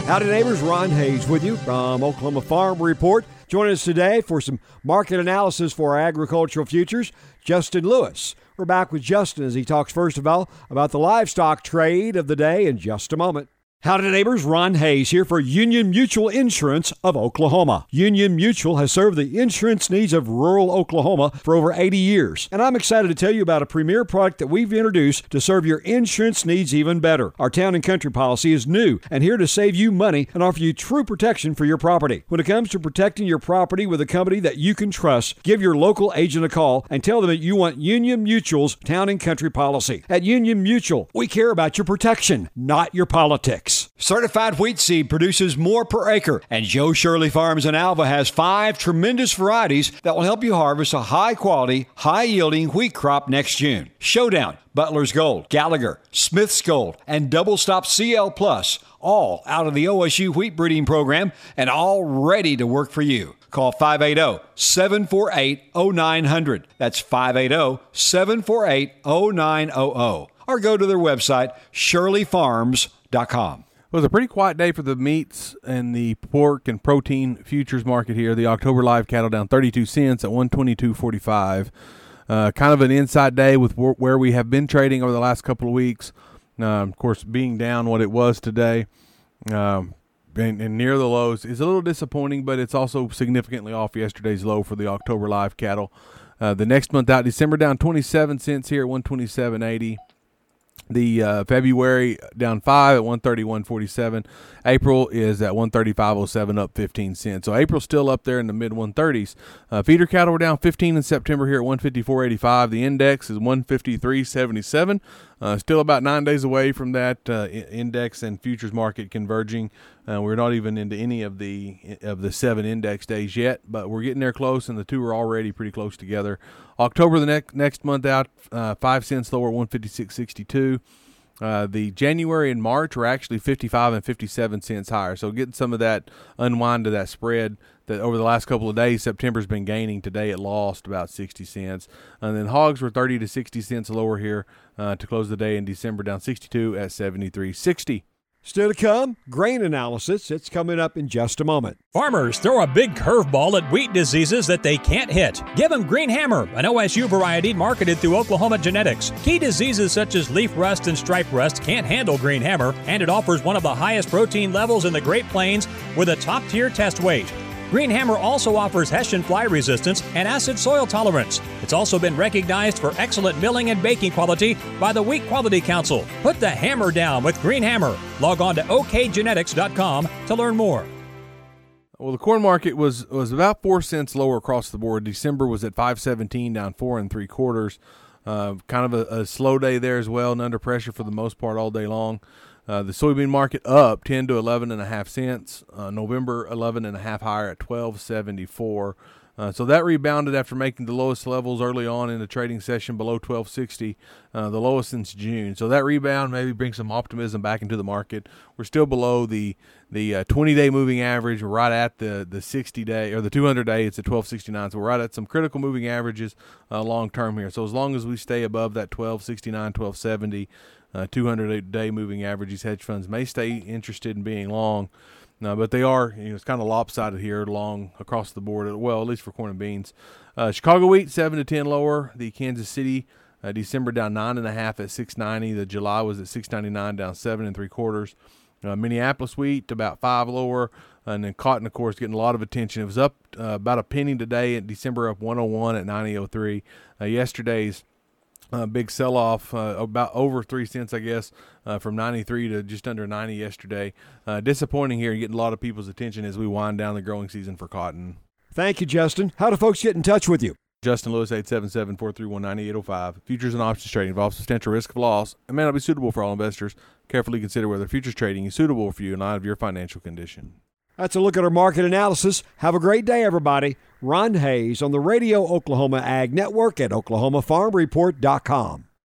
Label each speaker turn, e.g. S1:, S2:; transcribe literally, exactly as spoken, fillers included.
S1: Howdy neighbors, Ron Hayes with you from Oklahoma Farm Report. Joining us today for some market analysis for our agricultural futures, Justin Lewis. We're back with Justin as he talks first of all about the livestock trade of the day in just a moment. Howdy neighbors, Ron Hayes here for Union Mutual Insurance of Oklahoma. Union Mutual has served the insurance needs of rural Oklahoma for over eighty years. And I'm excited to tell you about a premier product that we've introduced to serve your insurance needs even better. Our Town and Country policy is new and here to save you money and offer you true protection for your property. When it comes to protecting your property with a company that you can trust, give your local agent a call and tell them that you want Union Mutual's Town and Country policy. At Union Mutual, we care about your protection, not your politics. Certified wheat seed produces more per acre, and Joe Shirley Farms in Alva has five tremendous varieties that will help you harvest a high-quality, high-yielding wheat crop next June. Showdown, Butler's Gold, Gallagher, Smith's Gold, and Double Stop C L Plus, all out of the O S U wheat breeding program and all ready to work for you. Call five eight zero, seven four eight, zero nine zero zero. That's five eight zero, seven four eight, zero nine zero zero. Or go to their website, shirley farms dot com.
S2: It was a pretty quiet day for the meats and the pork and protein futures market here. The October live cattle down thirty-two cents at one twenty-two forty-five. Uh, kind of an inside day with wh- where we have been trading over the last couple of weeks. Uh, of course, being down what it was today um, and, and near the lows is a little disappointing, but it's also significantly off yesterday's low for the October live cattle. Uh, the next month out, December down twenty-seven cents here at one twenty-seven eighty. The uh, February down five at one thirty-one forty-seven. April is at one thirty-five oh seven, up fifteen cents. So April's still up there in the mid one thirties. Uh, feeder cattle were down fifteen in September here at one fifty-four eighty-five. The index is one fifty-three seventy-seven. Uh, still about nine days away from that uh, index and futures market converging. Uh, we're not even into any of the of the seven index days yet, but we're getting there close, and the two are already pretty close together. October, the next next month out, uh, five cents lower, one fifty-six sixty-two. Uh, the January and March were actually fifty-five and fifty-seven cents higher. So getting some of that unwind to that spread that over the last couple of days, September's been gaining. Today it lost about sixty cents. And then hogs were thirty to sixty cents lower here uh, to close the day in December, down sixty-two at seventy-three sixty.
S1: Still to come, grain analysis. It's coming up in just a moment.
S3: Farmers throw a big curveball at wheat diseases that they can't hit. Give them Green Hammer, an O S U variety marketed through Oklahoma Genetics. Key diseases such as leaf rust and stripe rust can't handle Green Hammer, and it offers one of the highest protein levels in the Great Plains with a top-tier test weight. Green Hammer also offers Hessian fly resistance and acid soil tolerance. It's also been recognized for excellent milling and baking quality by the Wheat Quality Council. Put the hammer down with Green Hammer. Log on to O K genetics dot com to learn more.
S2: Well, the corn market was was about four cents lower across the board. December was at five seventeen, down four and three quarters. Uh, kind of a, a slow day there as well, and under pressure for the most part all day long. Uh, the soybean market up ten to eleven and a half cents. Uh, November eleven and a half higher at twelve seventy-four. Uh, so that rebounded after making the lowest levels early on in the trading session below twelve sixty, uh, the lowest since June. So that rebound maybe brings some optimism back into the market. We're still below the the uh, twenty-day moving average. We're right at the the sixty-day or the two hundred day. It's at twelve sixty-nine. So we're right at some critical moving averages uh, long term here. So as long as we stay above that twelve sixty-nine, twelve seventy, uh, two hundred day moving average, these hedge funds may stay interested in being long. No, but they are, you know, it's kind of lopsided here, long across the board. Well, at least for corn and beans. Uh, Chicago wheat seven to ten lower. The Kansas City uh, December down nine and a half at six ninety. The July was at six ninety-nine, down seven and three quarters. Uh, Minneapolis wheat about five lower, and then cotton, of course, getting a lot of attention. It was up uh, about a penny today. In December, up one oh one at ninety oh three. Uh, yesterday's Uh, big sell-off, uh, about over three cents, I guess, uh, from ninety-three to just under ninety yesterday. Uh, disappointing here, getting a lot of people's attention as we wind down the growing season for cotton.
S1: Thank you, Justin. How do folks get in touch with you?
S2: Justin Lewis, eight seven seven, four three one, nine eight oh five. Futures and options trading involves substantial risk of loss and may not be suitable for all investors. Carefully consider whether futures trading is suitable for you in light of your financial condition.
S1: That's a look at our market analysis. Have a great day, everybody. Ron Hayes on the Radio Oklahoma Ag Network at oklahoma farm report dot com.